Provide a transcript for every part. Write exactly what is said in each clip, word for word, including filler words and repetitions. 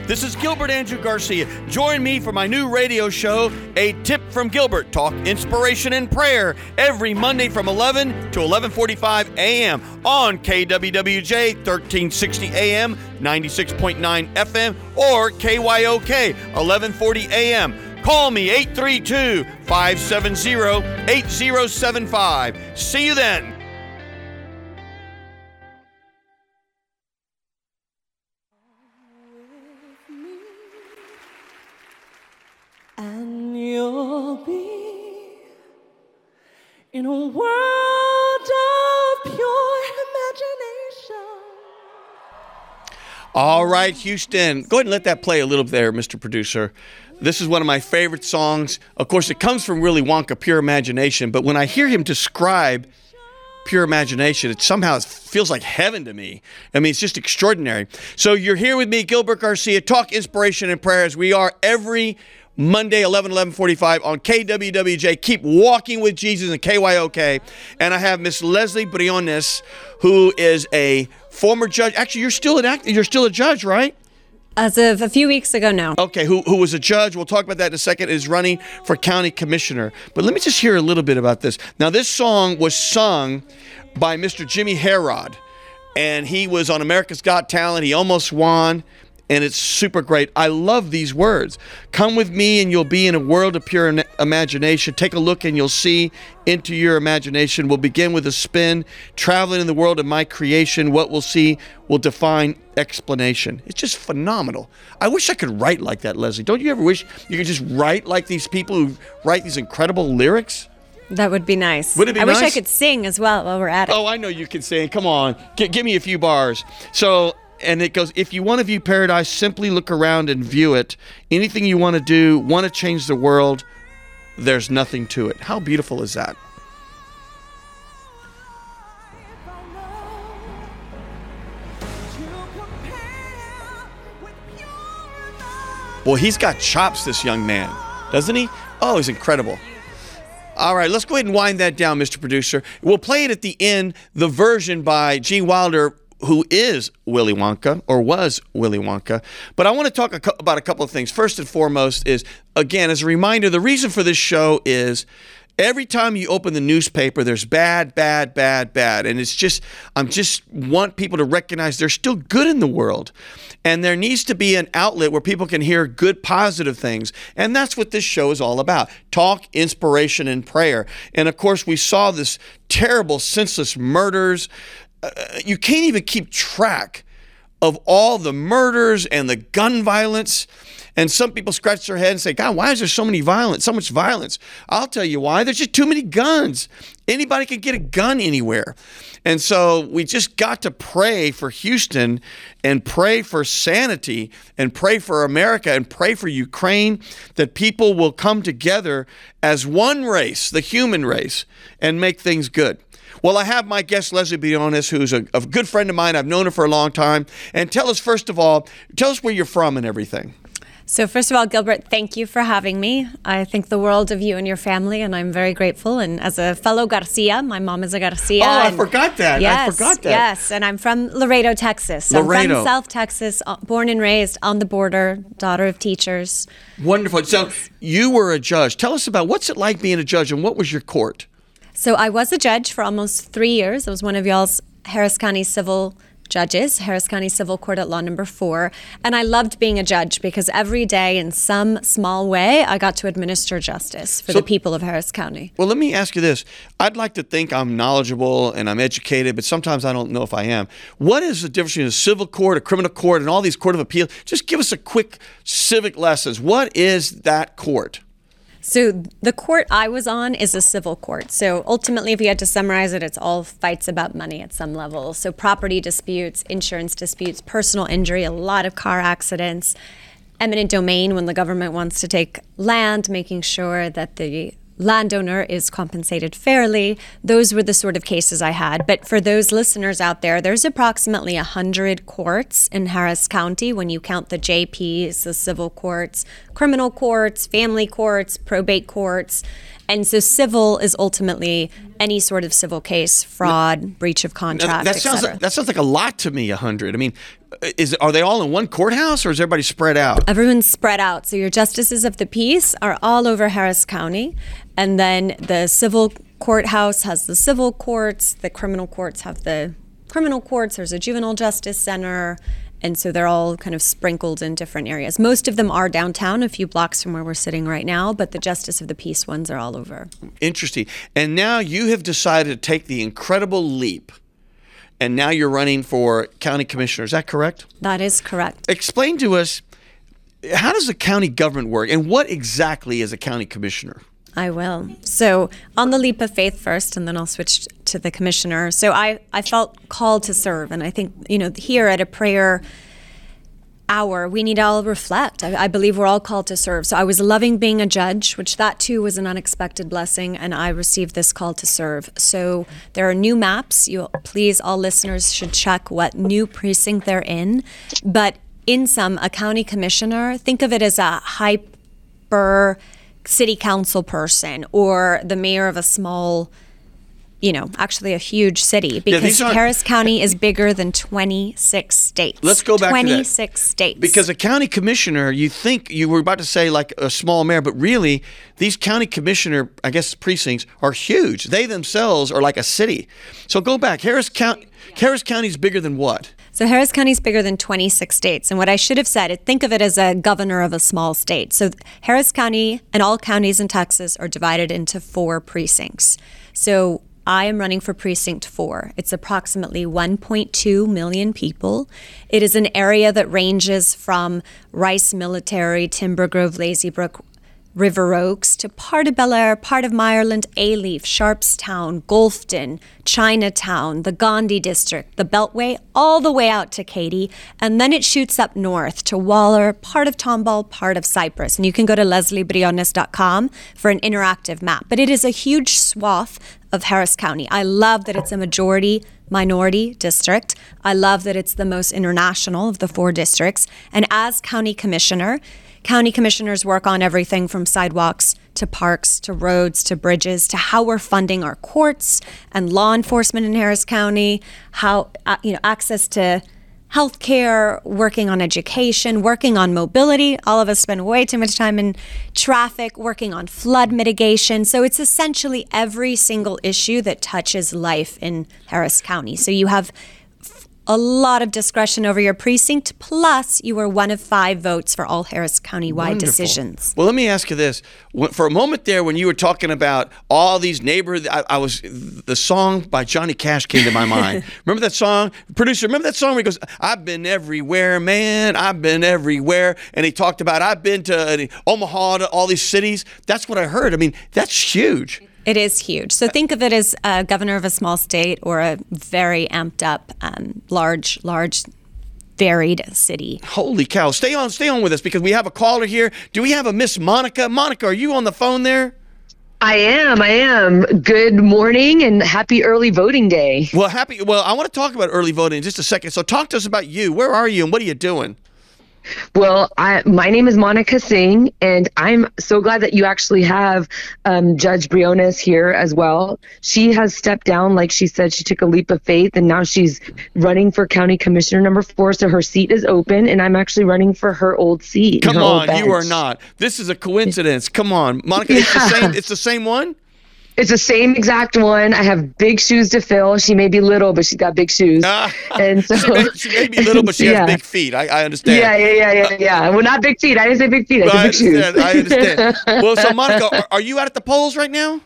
This is Gilbert Andrew Garcia. Join me for my new radio show, A Tip from Gilbert. Talk inspiration and prayer every Monday from eleven to eleven forty-five a.m. on K W W J thirteen sixty A M, ninety-six point nine F M, or K Y O K eleven forty A M. Call me eight three two, five seven zero, eight zero seven five. See you then. And you'll be in a world of pure imagination. All right, Houston. Go ahead and let that play a little bit there, Mister Producer. This is one of my favorite songs. Of course, it comes from Willy Wonka, Pure Imagination. But when I hear him describe Pure Imagination, it somehow feels like heaven to me. I mean, it's just extraordinary. So you're here with me, Gilbert Garcia, Talk Inspiration and Prayer, as we are every Monday, eleven, eleven forty-five on K W W J. Keep walking with Jesus and K Y O K. And I have Miss Leslie Briones, who is a former judge. Actually, you're still an act- You're still a judge, right? As of a few weeks ago now. Okay, who who was a judge, we'll talk about that in a second, is running for county commissioner. But let me just hear a little bit about this. Now, this song was sung by Mister Jimmy Herod, and he was on America's Got Talent. He almost won, and it's super great. I love these words. Come with me and you'll be in a world of pure imagination. Take a look and you'll see into your imagination. We'll begin with a spin. Traveling in the world of my creation. What we'll see will define explanation. It's just phenomenal. I wish I could write like that, Leslie. Don't you ever wish you could just write like these people who write these incredible lyrics? That would be nice. Would it be I nice? wish I could sing as well while we're at it. Oh, I know you can sing. Come on. G- give me a few bars. So... And it goes, if you want to view paradise, simply look around and view it. Anything you want to do, want to change the world, there's nothing to it. How beautiful is that? Well, he's got chops, this young man, doesn't he? Oh, he's incredible. All right, let's go ahead and wind that down, Mister Producer. We'll play it at the end, the version by Gene Wilder, who is Willy Wonka, or was Willy Wonka. But I want to talk a co- about a couple of things. First and foremost is, again, as a reminder, the reason for this show is every time you open the newspaper, there's bad, bad, bad, bad. And it's just, I'm just want people to recognize there's still good in the world. And there needs to be an outlet where people can hear good, positive things. And that's what this show is all about. Talk, inspiration, and prayer. And of course, we saw this terrible, senseless murders. Uh, you can't even keep track of all the murders and the gun violence. And some people scratch their head and say, God, why is there so many violence, so much violence? I'll tell you why. There's just too many guns. Anybody can get a gun anywhere. And so we just got to pray for Houston and pray for sanity and pray for America and pray for Ukraine, that people will come together as one race, the human race, and make things good. Well, I have my guest, Leslie Briones, who's a, a good friend of mine. I've known her for a long time. And tell us, first of all, tell us where you're from and everything. So first of all, Gilbert, thank you for having me. I think the world of you and your family, and I'm very grateful. And as a fellow Garcia, my mom is a Garcia. Oh, I and forgot that. Yes, I forgot that. Yes, and I'm from Laredo, Texas. So Laredo. I'm from South Texas, born and raised on the border, daughter of teachers. Wonderful. So you were a judge. Tell us about what's it like being a judge and what was your court? So I was a judge for almost three years. I was one of y'all's Harris County civil judges, Harris County Civil Court at Law Number Four. And I loved being a judge because every day in some small way, I got to administer justice for So- the people of Harris County. Well, let me ask you this. I'd like to think I'm knowledgeable and I'm educated, but sometimes I don't know if I am. What is the difference between a civil court, a criminal court, and all these court of appeal? Just give us a quick civic lessons. What is that court? So the court I was on is a civil court. So ultimately, if you had to summarize it, it's all fights about money at some level. So property disputes, insurance disputes, personal injury, a lot of car accidents, eminent domain when the government wants to take land, making sure that the landowner is compensated fairly. Those were the sort of cases I had. But for those listeners out there, there's approximately one hundred courts in Harris County when you count the J Ps, the civil courts, criminal courts, family courts, probate courts. And so civil is ultimately any sort of civil case, fraud, breach of contract, that et sounds cetera. like, that sounds like a lot to me. A hundred. I mean, is are they all in one courthouse or is everybody spread out? Everyone's spread out. So your justices of the peace are all over Harris County, and then the civil courthouse has the civil courts. The criminal courts have the criminal courts. There's a juvenile justice center. And so they're all kind of sprinkled in different areas. Most of them are downtown, a few blocks from where we're sitting right now, but the Justice of the Peace ones are all over. Interesting. And now you have decided to take the incredible leap, and now you're running for county commissioner. Is that correct? That is correct. Explain to us, how does the county government work, and what exactly is a county commissioner? I will. So on the leap of faith first, and then I'll switch to the commissioner. So I, I felt called to serve. And I think, you know, here at a prayer hour, we need to all reflect. I, I believe we're all called to serve. So I was loving being a judge, which that too was an unexpected blessing. And I received this call to serve. So there are new maps. You please, all listeners should check what new precinct they're in. But in sum, a county commissioner, think of it as a hyper city council person or the mayor of a small, you know, actually a huge city, because yeah, Harris County is bigger than twenty-six states. Let's go back to that. twenty-six states. Because a county commissioner, you think you were about to say like a small mayor, but really these county commissioner, I guess, precincts are huge. They themselves are like a city. So go back. Harris County, Harris County is bigger than what? So Harris County is bigger than twenty-six states. And what I should have said, think of it as a governor of a small state. So Harris County and all counties in Texas are divided into four precincts. So I am running for precinct four. It's approximately one point two million people. It is an area that ranges from Rice Military, Timber Grove, Lazy Brook, River Oaks to part of Bel Air, part of Meyerland, Alief, Sharpstown, Golfton, Chinatown, the Gandhi District, the Beltway, all the way out to Katy. And then it shoots up north to Waller, part of Tomball, part of Cypress. And you can go to leslie briones dot com for an interactive map. But it is a huge swath of Harris County. I love that it's a majority minority district. I love that it's the most international of the four districts. And as county commissioner, county commissioners work on everything from sidewalks to parks to roads to bridges to how we're funding our courts and law enforcement in Harris County, how, uh, you know, access to healthcare, working on education, working on mobility. All of us spend way too much time in traffic, working on flood mitigation. So it's essentially every single issue that touches life in Harris County. So you have a lot of discretion over your precinct, plus you were one of five votes for all Harris County-wide Wonderful. decisions. Well, let me ask you this. For a moment there, when you were talking about all these neighborhoods, I, I was, the song by Johnny Cash came to my mind. Remember that song? Producer, remember that song where he goes, I've been everywhere, man, I've been everywhere. And he talked about, I've been to Omaha, to all these cities. That's what I heard. I mean, that's huge. It is huge. So think of it as a governor of a small state or a very amped up, um, large, large, varied city. Holy cow. Stay on, stay on with us because we have a caller here. Do we have a Miss Monica? Monica, are you on the phone there? I am. I am. Good morning and happy early voting day. Well, happy. Well, I want to talk about early voting in just a second. So talk to us about you. Where are you and what are you doing? Well, I, my name is Monica Singh, and I'm so glad that you actually have um, Judge Briones here as well. She has stepped down, like she said, she took a leap of faith, and now she's running for County Commissioner number four, so her seat is open, and I'm actually running for her old seat. Come her on, old bench. you are not. This is a coincidence. Come on. Monica, it's the same, it's the same one? It's the same exact one. I have big shoes to fill. She may be little, but she's got big shoes. Uh, and so she, may, she may be little, but she yeah. has big feet. I, I understand. Yeah, yeah, yeah, yeah, yeah. Well, not big feet. I didn't say big feet. I Well, said I big shoes. understand. I understand. Well, so Monica, are, are you out at the polls right now?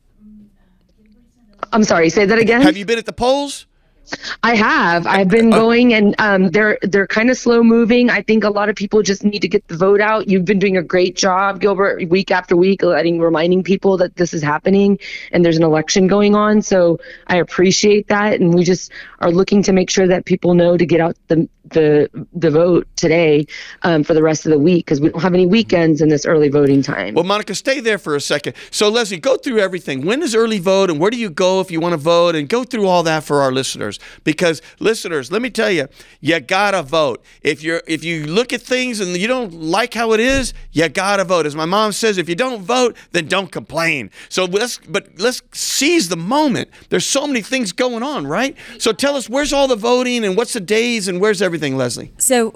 I'm sorry. Say that again. Have you been at the polls? I have. I've been going, and um, they're they're kind of slow moving. I think a lot of people just need to get the vote out. You've been doing a great job, Gilbert, week after week, letting reminding people that this is happening and there's an election going on. So I appreciate that, and we just are looking to make sure that people know to get out the the the vote today um, for the rest of the week because we don't have any weekends in this early voting time. Well, Monica, stay there for a second. So, Leslie, go through everything. When is early vote, and where do you go if you want to vote, and go through all that for our listeners. voters. Because listeners, let me tell you, you gotta vote. If you're if you look at things and you don't like how it is, you gotta vote. As my mom says, if you don't vote, then don't complain. So let's but let's seize the moment. There's so many things going on, right? So tell us, where's all the voting and what's the days and where's everything, Leslie? So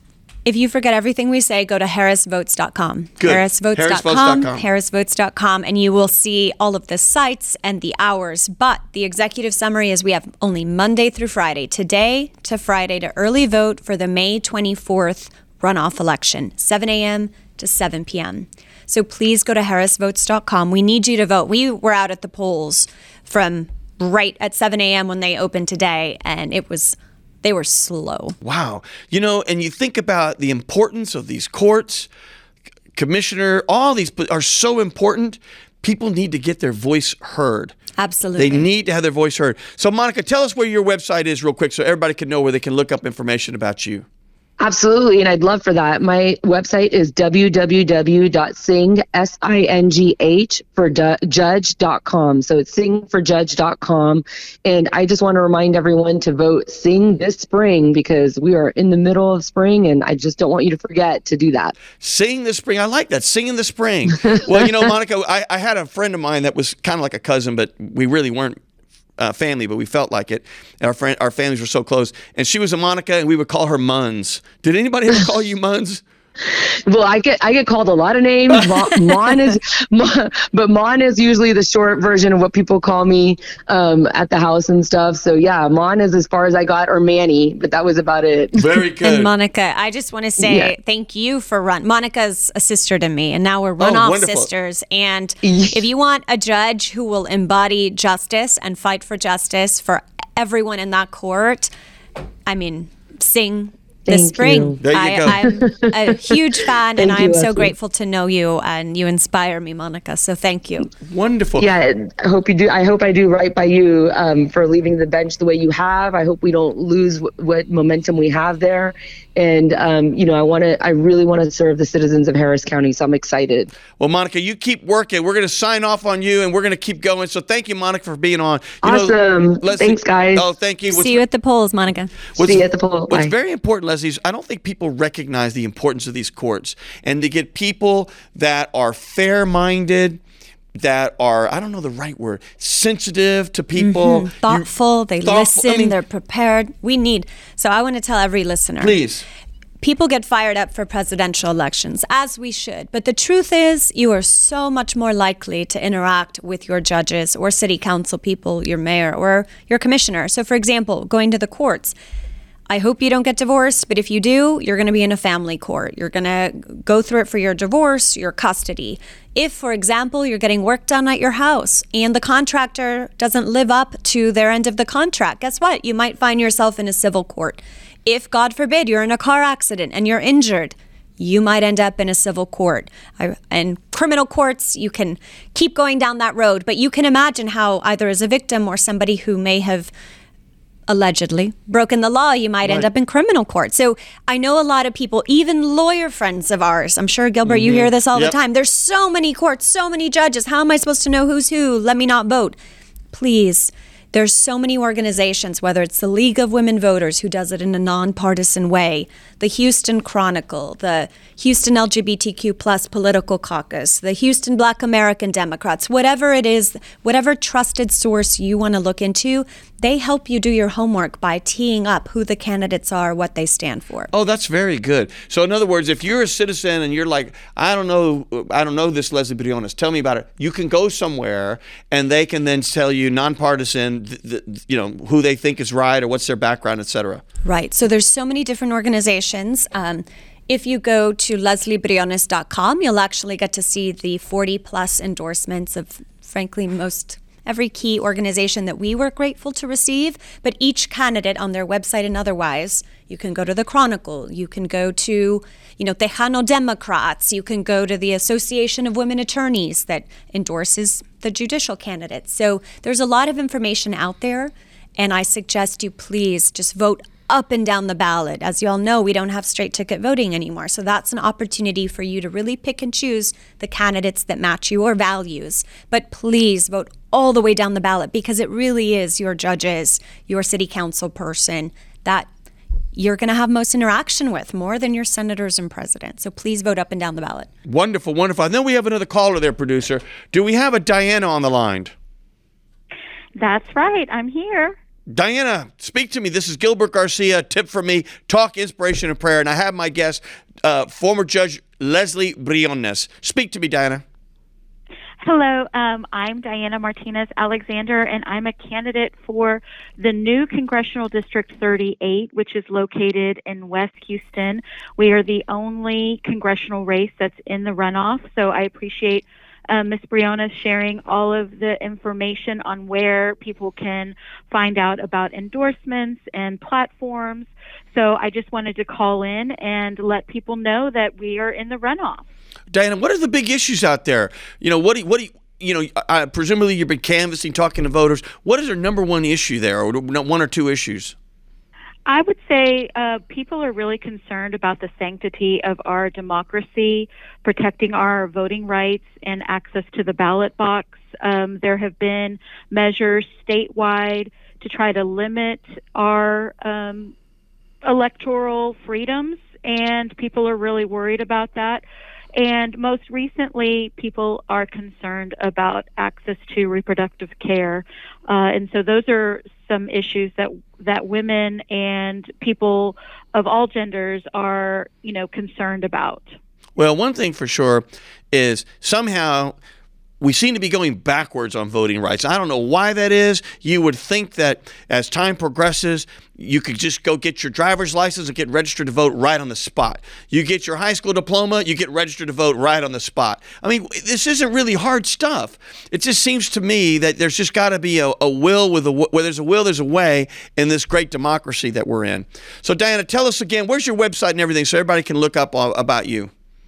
if you forget everything we say, go to harris votes dot com. Good. harris votes dot com, harris votes dot com. harris votes dot com, and you will see all of the sites and the hours. But the executive summary is we have only Monday through Friday, today to Friday, to early vote for the May twenty-fourth runoff election, seven a.m. to seven p.m. So please go to harris votes dot com. We need you to vote. We were out at the polls from right at seven a.m. when they opened today, and it was... they were slow. Wow. You know, and you think about the importance of these courts, commissioner, all these are so important. People need to get their voice heard. Absolutely. They need to have their voice heard. So, Monica, tell us where your website is real quick so everybody can know where they can look up information about you. Absolutely, and I'd love for that. My website is w w w dot sing, S I N G H, for judge dot com. So it's sing for judge dot com. And I just want to remind everyone to vote Sing this spring because we are in the middle of spring, and I just don't want you to forget to do that. Sing the spring. I like that. Sing in the spring. Well, you know, Monica, I, I had a friend of mine that was kind of like a cousin, but we really weren't Uh, family, but we felt like it. And our friend, our families were so close. And she was a Monica, and we would call her Muns. Did anybody ever call you Muns? Well, I get I get called a lot of names. Mon, Mon is, Mon, but Mon is usually the short version of what people call me um, at the house and stuff. So yeah, Mon is as far as I got, or Manny, but that was about it. Very good. And Monica, I just want to say Yeah. thank you for run. Monica's a sister to me, and now we're runoff wonderful. sisters. And if you want a judge who will embody justice and fight for justice for everyone in that court, I mean, sing this Thank spring. you. There you I, go. I'm a huge fan, and Thank I am you, so Leslie. grateful to know you, and you inspire me, Monica. So thank you. Wonderful. Yeah, I hope you do. I hope I do right by you um, for leaving the bench the way you have. I hope we don't lose w- what momentum we have there. And um, you know, I want to. I really want to serve the citizens of Harris County. So I'm excited. Well, Monica, you keep working. We're going to sign off on you, and we're going to keep going. So thank you, Monica, for being on. You know, Awesome. Leslie- Thanks, guys. Oh, thank you. What's- See you at the polls, Monica. What's, See you at the poll. What's Bye. very important, Leslie, is I don't think people recognize the importance of these courts, and to get people that are fair-minded, that are, I don't know the right word, sensitive to people. You- Thoughtful, they thoughtful- listen, I mean, they're prepared. We need. So I want to tell every listener. Please. People get fired up for presidential elections, as we should. But the truth is, you are so much more likely to interact with your judges or city council people, your mayor or your commissioner. So, for example, going to the courts. I hope you don't get divorced, but if you do, you're going to be in a family court. You're going to go through it for your divorce, your custody. If, for example, you're getting work done at your house and the contractor doesn't live up to their end of the contract, guess what? You might find yourself in a civil court. If, God forbid, you're in a car accident and you're injured, you might end up in a civil court. I, and criminal courts, you can keep going down that road, but you can imagine how either as a victim or somebody who may have allegedly broken the law, you might end Right. up in criminal court. So I know a lot of people, even lawyer friends of ours, I'm sure, Gilbert, you hear this all Yep. the time. There's so many courts, so many judges. How am I supposed to know who's who? Let me not vote. Please. There's so many organizations, whether it's the League of Women Voters, who does it in a nonpartisan way, the Houston Chronicle, the Houston L G B T Q plus Political Caucus, the Houston Black American Democrats, whatever it is, whatever trusted source you want to look into, they help you do your homework by teeing up who the candidates are, what they stand for. Oh, that's very good. So, in other words, if you're a citizen and you're like, I don't know, I don't know this Leslie Briones, tell me about it. You can go somewhere and they can then tell you, nonpartisan, th- th- you know, who they think is right or what's their background, et cetera. Right. So there's so many different organizations. Um, if you go to leslie briones dot com, you'll actually get to see the forty plus endorsements of, frankly, most every key organization that we were grateful to receive. But each candidate on their website and otherwise, you can go to the Chronicle, you can go to, you know, Tejano Democrats, you can go to the Association of Women Attorneys that endorses the judicial candidates. So there's a lot of information out there, and I suggest you please just vote up and down the ballot. As you all know, we don't have straight ticket voting anymore. So that's an opportunity for you to really pick and choose the candidates that match your values. But please vote all the way down the ballot, because it really is your judges, your city council person that you're going to have most interaction with, more than your senators and presidents. So please vote up and down the ballot. Wonderful, wonderful. And then we have another caller there, producer. Do we have a Diana on the line? That's right. I'm here. Diana, speak to me. This is Gilbert Garcia, Tip for Me, Talk Inspiration and Prayer. And I have my guest, uh, former Judge Leslie Briones. Speak to me, Diana. Hello, um, I'm Diana Martinez Alexander, and I'm a candidate for the new Congressional District thirty-eight, which is located in West Houston. We are the only congressional race that's in the runoff, so I appreciate uh, Miz Briones sharing all of the information on where people can find out about endorsements and platforms. So I just wanted to call in and let people know that we are in the runoff. Diana, what are the big issues out there? You know, what do you, what do you, you know, uh, presumably you've been canvassing, talking to voters. What is their number one issue there, or one or two issues? I would say uh, people are really concerned about the sanctity of our democracy, protecting our voting rights and access to the ballot box. Um, there have been measures statewide to try to limit our um, electoral freedoms, and people are really worried about that. And most recently, people are concerned about access to reproductive care. Uh, and so those are some issues that that women and people of all genders are, you know, concerned about. Well, one thing for sure is somehow we seem to be going backwards on voting rights. I don't know why that is. You would think that as time progresses, you could just go get your driver's license and get registered to vote right on the spot. You get your high school diploma, you get registered to vote right on the spot. I mean, this isn't really hard stuff. It just seems to me that there's just got to be a, a will with a where there's a will, there's a way in this great democracy that we're in. So, Diana, tell us again, where's your website and everything so everybody can look up all, about you?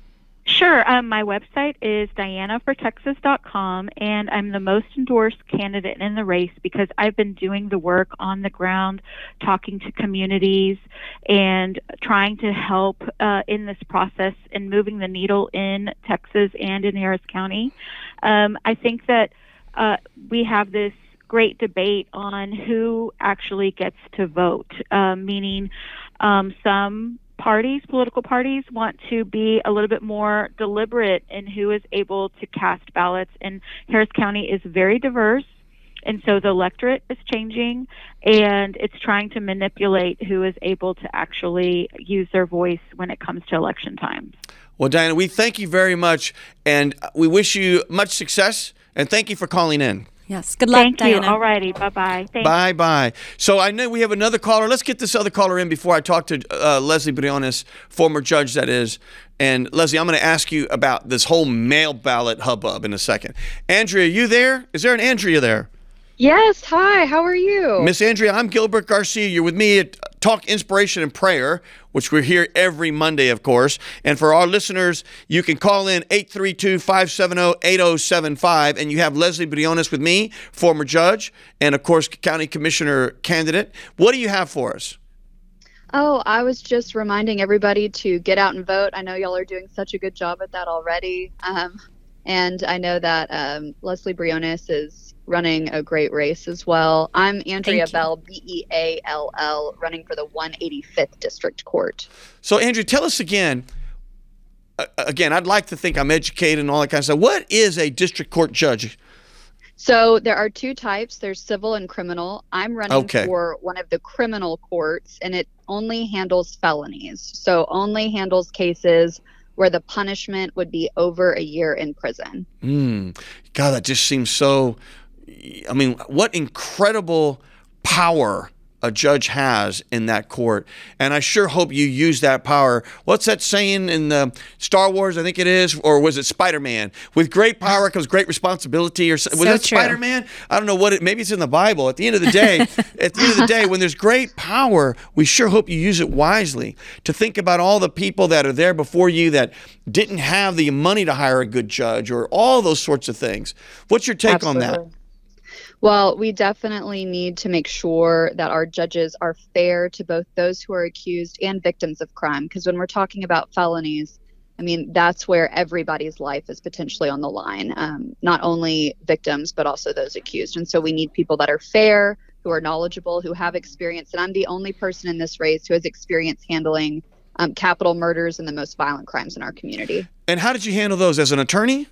Sure. Um, my website is diana for texas dot com, and I'm the most endorsed candidate in the race because I've been doing the work on the ground, talking to communities, and trying to help uh, in this process and moving the needle in Texas and in Harris County. Um, I think that uh, we have this great debate on who actually gets to vote, uh, meaning um, some parties, political parties, want to be a little bit more deliberate in who is able to cast ballots. And Harris County is very diverse, and so the electorate is changing, and it's trying to manipulate who is able to actually use their voice when it comes to election time. Well, Diana, we thank you very much, and we wish you much success, and thank you for calling in. Yes. Good luck, Thank Diana. you. All righty. Bye-bye. Thanks. Bye-bye. So I know we have another caller. Let's get this other caller in before I talk to uh, Leslie Briones, former judge that is. And Leslie, I'm going to ask you about this whole mail ballot hubbub in a second. Andrea, you there? Is there an Andrea there? Yes. Hi. How are you? Miss Andrea, I'm Gilbert Garcia. You're with me at Talk Inspiration and Prayer, which we're here every Monday, of course. And for our listeners, you can call in eight three two, five seven zero, eight zero seven five. And you have Leslie Briones with me, former judge, and of course, county commissioner candidate. What do you have for us? Oh, I was just reminding everybody to get out and vote. I know y'all are doing such a good job at that already. Um, and I know that um, Leslie Briones is running a great race as well. I'm Andrea Bell, B E A L L, running for the one hundred eighty-fifth District Court. So, Andrea, tell us again. Uh, again, I'd like to think I'm educated and all that kind of stuff. What is a district court judge? So there are two types. There's civil and criminal. I'm running Okay. for one of the criminal courts, and it only handles felonies. So only handles cases where the punishment would be over a year in prison. Mm. God, that just seems so... I mean, what incredible power a judge has in that court. And I sure hope you use that power. What's that saying in the Star Wars, I think it is, or was it Spider-Man? With great power comes great responsibility, or was So that true. Spider-Man? I don't know what it, maybe it's in the Bible. At the end of the day, at the end of the day, when there's great power, we sure hope you use it wisely to think about all the people that are there before you that didn't have the money to hire a good judge or all those sorts of things. What's your take on that? Absolutely. Well, we definitely need to make sure that our judges are fair to both those who are accused and victims of crime. Because when we're talking about felonies, I mean, that's where everybody's life is potentially on the line, um, not only victims, but also those accused. And so we need people that are fair, who are knowledgeable, who have experience. And I'm the only person in this race who has experience handling um, capital murders and the most violent crimes in our community. And how did you handle those as an attorney?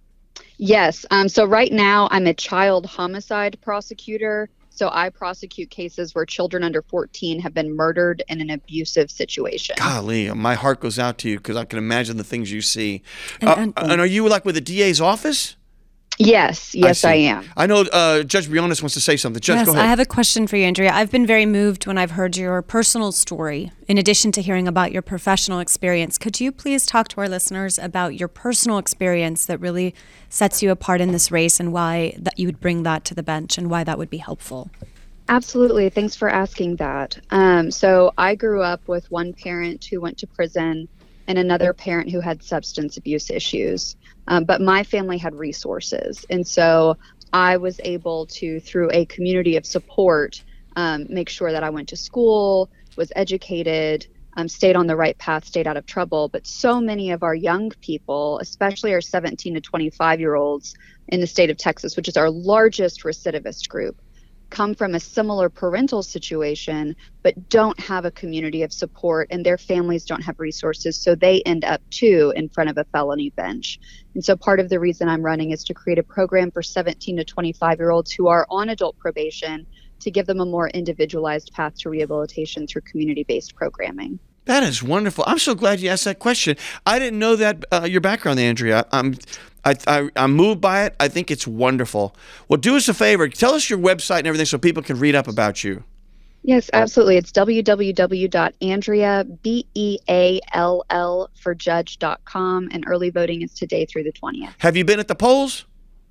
Yes. Um, so right now I'm a child homicide prosecutor. So I prosecute cases where children under fourteen have been murdered in an abusive situation. Golly, my heart goes out to you because I can imagine the things you see. And- Uh, and- and are you like with the D A's office? Yes. Yes, see. I, am. I know uh, Judge Briones wants to say something. Judge, Yes, go ahead. I have a question for you, Andrea. I've been very moved when I've heard your personal story, in addition to hearing about your professional experience. Could you please talk to our listeners about your personal experience that really sets you apart in this race and why that you would bring that to the bench and why that would be helpful? Absolutely. Thanks for asking that. Um, so I grew up with one parent who went to prison and another parent who had substance abuse issues. Um, but my family had resources. And so I was able to, through a community of support, um, make sure that I went to school, was educated, um, stayed on the right path, stayed out of trouble. But so many of our young people, especially our seventeen to twenty-five year olds in the state of Texas, which is our largest recidivist group, come from a similar parental situation, but don't have a community of support, and their families don't have resources. So they end up too in front of a felony bench. And so part of the reason I'm running is to create a program for seventeen to twenty-five year olds who are on adult probation to give them a more individualized path to rehabilitation through community-based programming. That is wonderful. I'm so glad you asked that question. I didn't know that uh, your background, Andrea. I'm, I, I, I'm moved by it. I think it's wonderful. Well, do us a favor. Tell us your website and everything so people can read up about you. Yes, absolutely. It's w w w dot andrea b e a l l for judge dot com, and early voting is today through the twentieth. Have you been at the polls?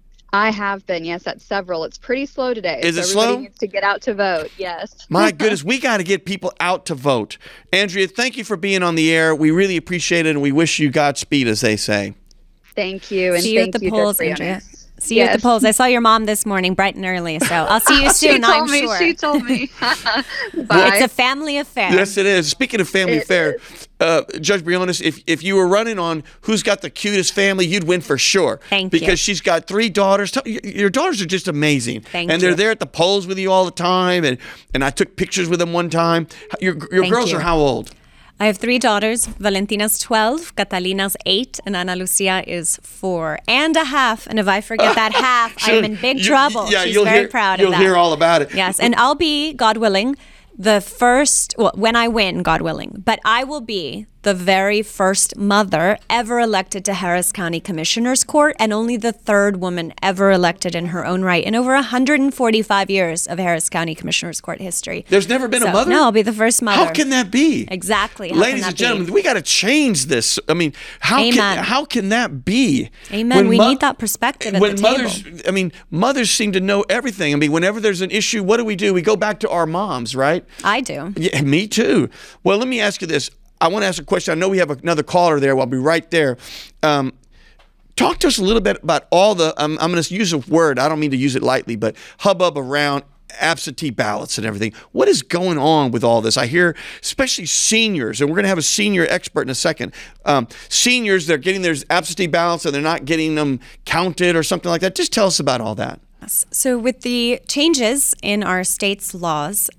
I have been, yes, at several. It's pretty slow today. Is so it everybody slow? needs to get out to vote, yes. My goodness, we got to get people out to vote. Andrea, thank you for being on the air. We really appreciate it, and we wish you Godspeed, as they say. Thank you. And See you thank at the you, polls, Judge Andrea. Briones. See you at the Yes. polls. I saw your mom this morning, bright and early, so I'll see you soon, she told I'm me, sure. She told me. Bye. It's a family affair. Yes, it is. Speaking of family It affair, uh, Judge Briones, if, if you were running on who's got the cutest family, you'd win for sure. Thank you. Because she's got three daughters. Tell- Your your daughters are just amazing. Thank and they're you. there at the polls with you all the time. And, and I took pictures with them one time. Your, your Thank girls you. are how old? I have three daughters. Valentina's twelve, Catalina's eight, and Ana Lucia is four and a half. And if I forget that half, Sure. I'm in big You- trouble. yeah, She's you'll very hear- proud you'll of that. hear all about it. Yes, and I'll be, God willing, the first, well, when I win, God willing, but I will be the very first mother ever elected to Harris County Commissioner's Court, and only the third woman ever elected in her own right in over one hundred forty-five years of Harris County Commissioner's Court history. There's never been So, a mother? No, I'll be the first mother. How can that be? Exactly. How can Ladies that and be? gentlemen, we got to change this. I mean, how Amen. can how can that be? Amen. When We mo- need that perspective at when the mothers, table. I mean, mothers seem to know everything. I mean, whenever there's an issue, what do we do? We go back to our moms, right? I do. Yeah, me too. Well, let me ask you this. I want to ask a question. I know we have another caller there. I'll be right there. Um, talk to us a little bit about all the, um, I'm going to use a word, I don't mean to use it lightly, but hubbub around absentee ballots and everything. What is going on with all this? I hear, especially seniors, and we're going to have a senior expert in a second. Um, seniors, they're getting their absentee ballots and they're not getting them counted or something like that. Just tell us about all that. So with the changes in our state's laws,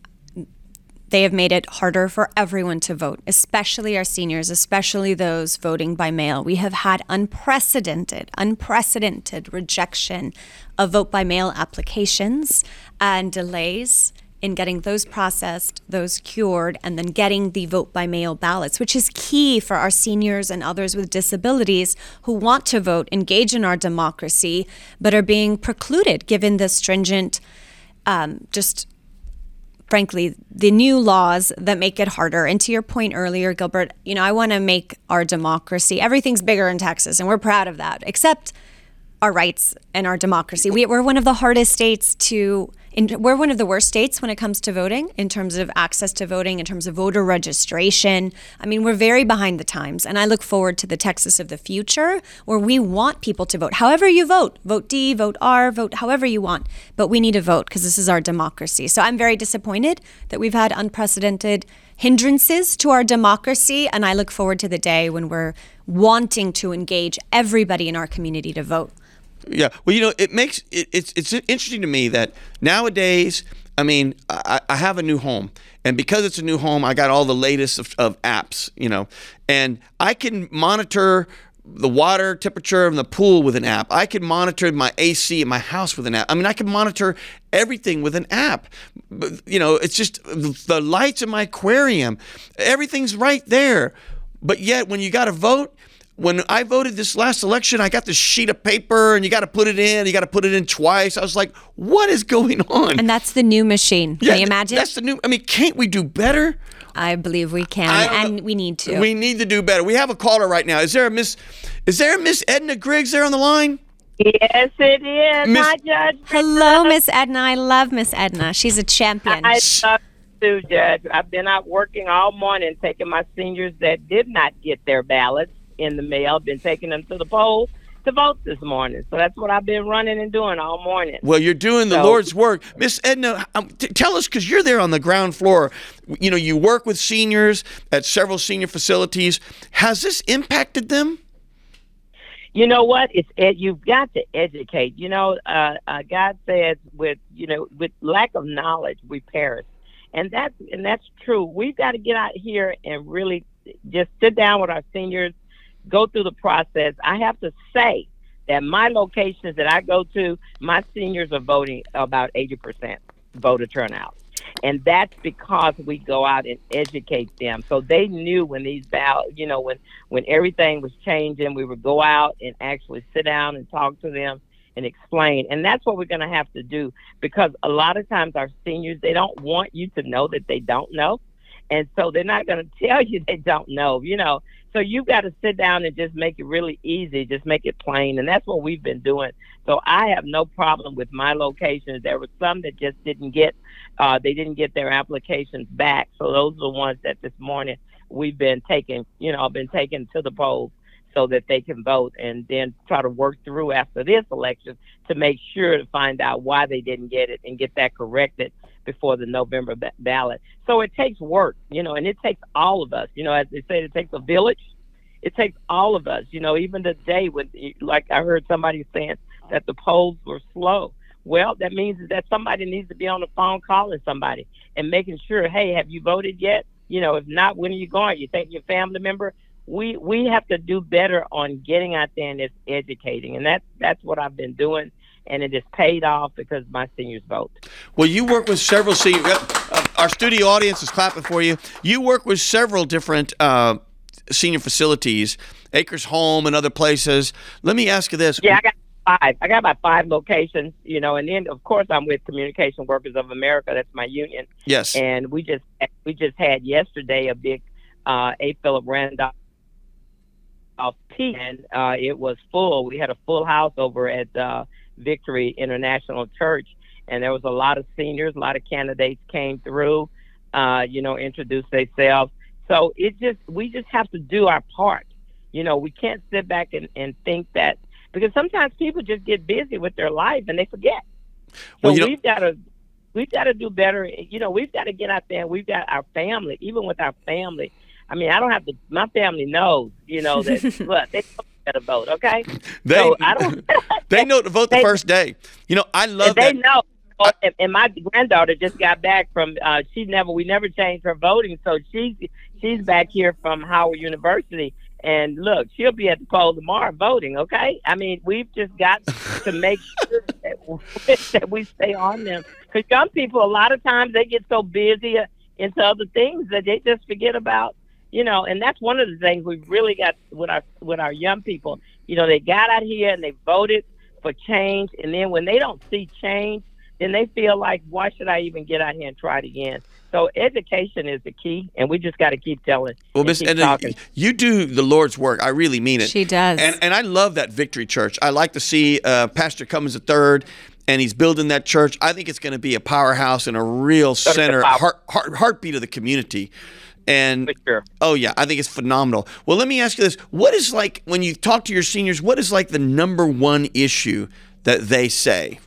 they have made it harder for everyone to vote, especially our seniors, especially those voting by mail. We have had unprecedented, unprecedented rejection of vote by mail applications and delays in getting those processed, those cured, and then getting the vote by mail ballots, which is key for our seniors and others with disabilities who want to vote, engage in our democracy, but are being precluded given the stringent, um, just frankly, the new laws that make it harder. And to your point earlier, Gilbert, you know, I want to make our democracy, everything's bigger in Texas, and we're proud of that, except our rights and our democracy. We, we're one of the hardest states to in, we're one of the worst states when it comes to voting, in terms of access to voting, in terms of voter registration. I mean, we're very behind the times. And I look forward to the Texas of the future, where we want people to vote. However you vote, vote D, vote R, vote however you want. But we need to vote because this is our democracy. So I'm very disappointed that we've had unprecedented hindrances to our democracy. And I look forward to the day when we're wanting to engage everybody in our community to vote. Yeah, well, you know, it makes it, it's it's interesting to me that nowadays, I mean, I, I have a new home, and because it's a new home, I got all the latest of, of apps, you know, and I can monitor the water temperature in the pool with an app. I can monitor my A C in my house with an app. I mean, I can monitor everything with an app. But, you know, it's just the lights in my aquarium. Everything's right there. But yet, when you got to vote. When I voted this last election, I got this sheet of paper, and you got to put it in. You got to put it in twice. I was like, "What is going on?" And that's the new machine. Can yeah, you imagine? That's the new. I mean, can't we do better? I believe we can, and we need to. We need to do better. We have a caller right now. Is there a Miss? Is there a Miss Edna Griggs there on the line? Yes, it is. Miss- Hi, Judge. Hello, Miss Edna. I love Miss Edna. She's a champion. I love you, Judge. I've been out working all morning, taking my seniors that did not get their ballots in the mail, been taking them to the polls to vote this morning. So that's what I've been running and doing all morning. Well, you're doing the So- Lord's work. Miss Edna, um, t- tell us, because you're there on the ground floor. You know, you work with seniors at several senior facilities. Has this impacted them? You know what? It's ed- you've got to educate. You know, uh, uh, God says, with you know, with lack of knowledge, we perish, and that's and that's true. We've got to get out here and really just sit down with our seniors, go through the process. I have to say that my locations that I go to, my seniors are voting about eighty percent voter turnout. And that's because we go out and educate them. So they knew when these ballots, you know, when, when everything was changing, we would go out and actually sit down and talk to them and explain. And that's what we're going to have to do, because a lot of times our seniors, they don't want you to know that they don't know. And so they're not going to tell you they don't know, you know. So you've got to sit down and just make it really easy, just make it plain. And that's what we've been doing. So I have no problem with my locations. There were some that just didn't get, uh, they didn't get their applications back. So those are the ones that this morning we've been taking, you know, been taken to the polls so that they can vote, and then try to work through after this election to make sure to find out why they didn't get it and get that corrected before the November ba- ballot. So it takes work, you know, and it takes all of us, you know, as they say, it takes a village. It takes all of us, you know, even today when, like I heard somebody saying that the polls were slow. Well, that means that somebody needs to be on the phone calling somebody and making sure, hey, have you voted yet? You know, if not, when are you going? You think your family member? We we have to do better on getting out there and just educating. And that's, that's what I've been doing. And it has paid off because my seniors vote. Well, you work with several senior. Uh, our studio audience is clapping for you. You work with several different uh, senior facilities, Acres Home and other places. Let me ask you this. Yeah, I got five. I got about five locations, you know, and then of course I'm with Communication Workers of America. That's my union. Yes. And we just we just had yesterday a big uh, A. Philip Randolph tea, and uh, it was full. We had a full house over at uh, Victory International Church, and there was a lot of seniors, a lot of candidates came through, uh, you know, introduced themselves. So it just, we just have to do our part. You know, we can't sit back and, and think that, because sometimes people just get busy with their life and they forget. So Well, you know- we've got to, we've got to do better. You know, we've got to get out there, and we've got our family, even with our family. I mean, I don't have to, my family knows, you know, that, look, they to vote, okay? They, so I don't. they know to vote the they, first day. You know, I love they that. They know. Oh, and, and my granddaughter just got back from. Uh, she never. We never changed her voting, so she's she's back here from Howard University. And look, she'll be at the poll tomorrow voting. Okay. I mean, we've just got to make sure that, that we stay on them, because young people, a lot of times they get so busy into other things that they just forget about. You know, and that's one of the things we've really got with our with our young people. You know, they got out here and they voted for change, and then when they don't see change, then they feel like, why should I even get out here and try it again? So education is the key, and we just got to keep telling. Well, Miss Edna, you do the Lord's work. I really mean it. She does. And and I love that Victory Church. I like to see uh, Pastor Cummins the third. and he's building that church. I think it's going to be a powerhouse and a real center, heart, heart, heartbeat of the community. And sure. oh yeah, I think it's phenomenal. Well, let me ask you this: what is like when you talk to your seniors? What is like the number one issue that they say?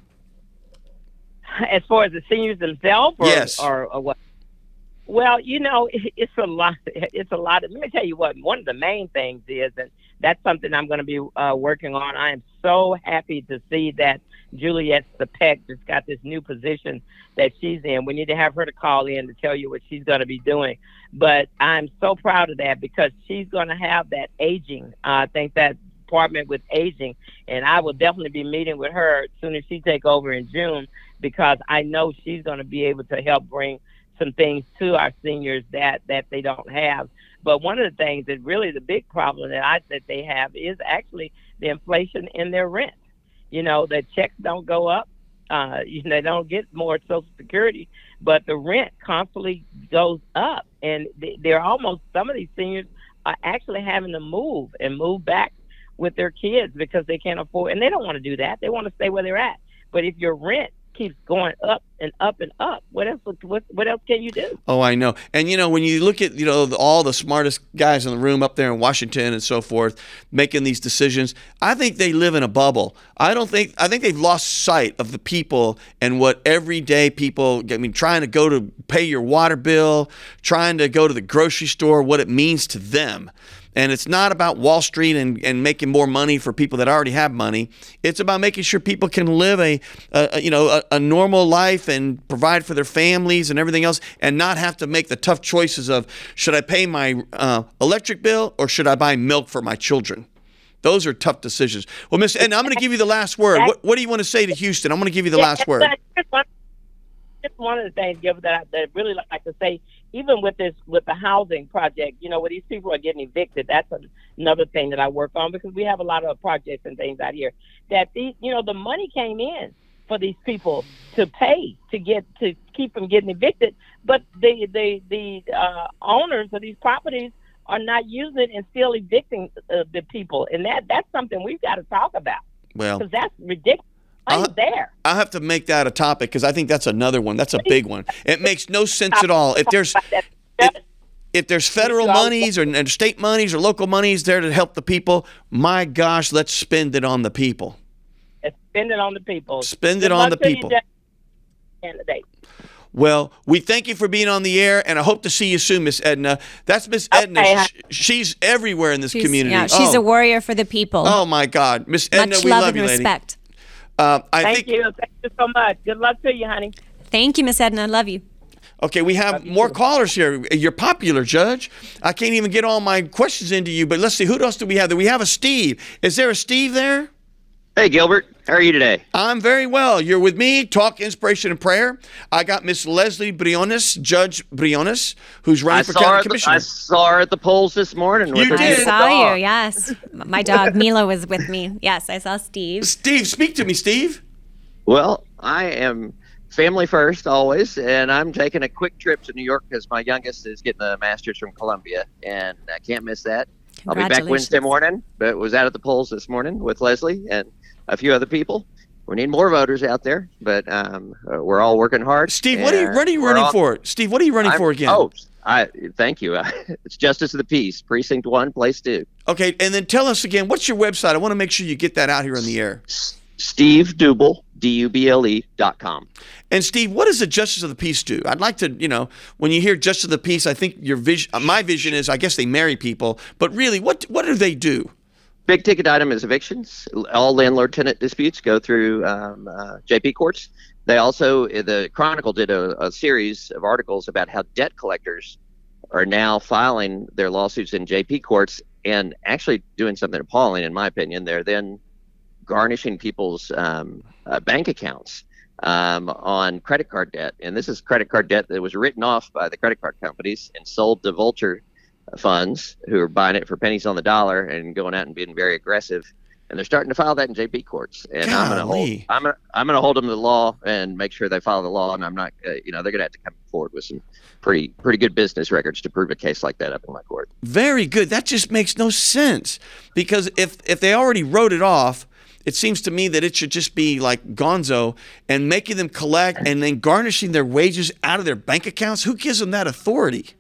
As far as the seniors themselves, or, yes, or, or what? Well, you know, it, it's a lot. It's a lot. Of, let me tell you what. One of the main things is, and that's something I'm going to be uh, working on. I am so happy to see that Juliet Stepek just got this new position that she's in. We need to have her to call in to tell you what she's going to be doing. But I'm so proud of that because she's going to have that aging. Uh, I think that department with aging, and I will definitely be meeting with her as soon as she take over in June because I know she's going to be able to help bring some things to our seniors that, that they don't have. But one of the things that really the big problem that I that they have is actually the inflation in their rent. You know, the checks don't go up. Uh, you know, they don't get more Social Security, but the rent constantly goes up. And they, they're almost, some of these seniors are actually having to move and move back with their kids because they can't afford, and they don't want to do that. They want to stay where they're at. But if your rent keeps going up and up and up, what else what, what else can you do? Oh, I know. And you know, when you look at, you know, all the smartest guys in the room up there in Washington and so forth making these decisions, I think they live in a bubble. I don't think I think they've lost sight of the people and what everyday people, I mean, trying to go to pay your water bill, trying to go to the grocery store, what it means to them. And it's not about Wall Street and, and making more money for people that already have money. It's about making sure people can live a, a you know a, a normal life and provide for their families and everything else, and not have to make the tough choices of should I pay my uh, electric bill or should I buy milk for my children. Those are tough decisions. Well, Miss Edna, I'm going to give you the last word. What, what do you want to say to Houston? I'm going to give you the yeah, last word. Just one of the things, Gilbert, that I that I really like to say, even with this, with the housing project, you know, where these people are getting evicted, that's another thing that I work on because we have a lot of projects and things out here that these, you know, the money came in for these people to pay to get to keep them getting evicted, but the the the uh, owners of these properties are not using it and still evicting uh, the people, and that that's something we've got to talk about. Well, because that's ridiculous. I'll, there. I'll have to make that a topic because I think that's another one. That's a big one. It makes no sense at all. If there's if, if there's federal monies or and state monies or local monies there to help the people, my gosh, let's spend it on the people. Spend it on the people. Spend it on the people. Candidate. Well, we thank you for being on the air, and I hope to see you soon, Miss Edna. That's Miss Edna. Okay. She's everywhere in this she's, community. Yeah, she's oh. a warrior for the people. Oh my God, Miss Edna, Much we love love and you, lady. respect. Uh, I Thank think, you. Thank you so much. Good luck to you, honey. Thank you, Miss Edna. I love you. Okay, we have more callers here. You're popular, Judge. I can't even get all my questions into you, but let's see. Who else do we have? Do we have a Steve? Is there a Steve there? Hey, Gilbert. How are you today? I'm very well. You're with me, Talk Inspiration and Prayer. I got Miss Leslie Briones, Judge Briones, who's running I for saw county her commissioner. The, I saw her at the polls this morning. You with did? her I saw dog. you, yes. My dog, Mila, was with me. Yes, I saw Steve. Steve, speak to me, Steve. Well, I am family first always, and I'm taking a quick trip to New York because my youngest is getting a master's from Columbia, and I can't miss that. I'll be back Wednesday morning, but was out at the polls this morning with Leslie and a few other people. We need more voters out there, but um, uh, we're all working hard. Steve, what are you, what are you running all, for? Steve, what are you running I'm, for again? Oh, I thank you. It's Justice of the Peace, Precinct One, Place Two. Okay, and then tell us again, what's your website? I want to make sure you get that out here on the air. Steve Duble, D U B L E dot com. And Steve, what does the Justice of the Peace do? I'd like to, you know, when you hear Justice of the Peace, I think your vision, my vision is, I guess they marry people, but really, what what do they do? Big ticket item is evictions. All landlord-tenant disputes go through um, uh, J P courts. They also, the Chronicle did a, a series of articles about how debt collectors are now filing their lawsuits in J P courts and actually doing something appalling, in my opinion. They're then garnishing people's um, uh, bank accounts um, on credit card debt. And this is credit card debt that was written off by the credit card companies and sold to vulture funds who are buying it for pennies on the dollar and going out and being very aggressive. And they're starting to file that in J P courts. And Golly. I'm going to hold I'm going I'm going to hold them to the law and make sure they follow the law. And I'm not, uh, you know, they're going to have to come forward with some pretty pretty good business records to prove a case like that up in my court. Very good. That just makes no sense because if if they already wrote it off it seems to me that it should just be like gonzo and making them collect and then garnishing their wages out of their bank accounts. Who gives them that authority?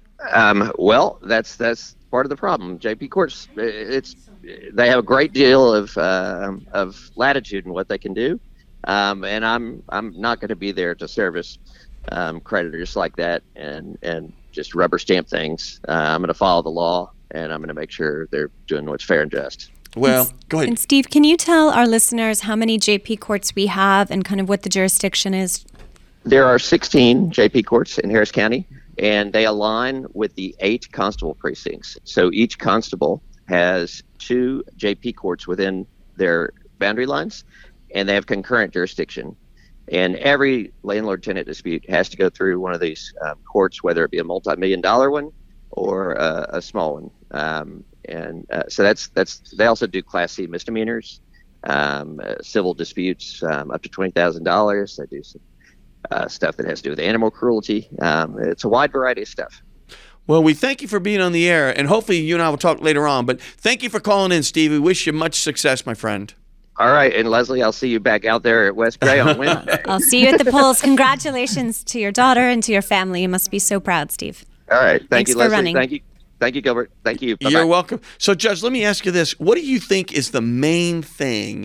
Um, well, that's that's part of the problem. J P Courts, it's they have a great deal of uh, of latitude in what they can do, um, and I'm I'm not going to be there to service um, creditors like that and and just rubber stamp things. Uh, I'm going to follow the law, and I'm going to make sure they're doing what's fair and just. Well, go ahead. And Steve, can you tell our listeners how many J P courts we have and kind of what the jurisdiction is? There are sixteen J P courts in Harris County, and they align with the eight constable precincts. So each constable has two J P courts within their boundary lines, and they have concurrent jurisdiction. And every landlord-tenant dispute has to go through one of these um, courts, whether it be a multi-million dollar one or uh, a small one. Um, and uh, so that's that's. They also do Class C misdemeanors, um, uh, civil disputes um, up to twenty thousand dollars. They do some Uh, stuff that has to do with animal cruelty. Um, it's a wide variety of stuff. Well, we thank you for being on the air, and hopefully you and I will talk later on. But thank you for calling in, Steve. We wish you much success, my friend. All right, and Leslie, I'll see you back out there at West Bay on Wednesday. I'll see you at the polls. Congratulations to your daughter and to your family. You must be so proud, Steve. All right, thank Thanks you, for Leslie. running. Thank you, thank you, Gilbert. Thank you. Bye-bye. You're welcome. So, Judge, let me ask you this: what do you think is the main thing?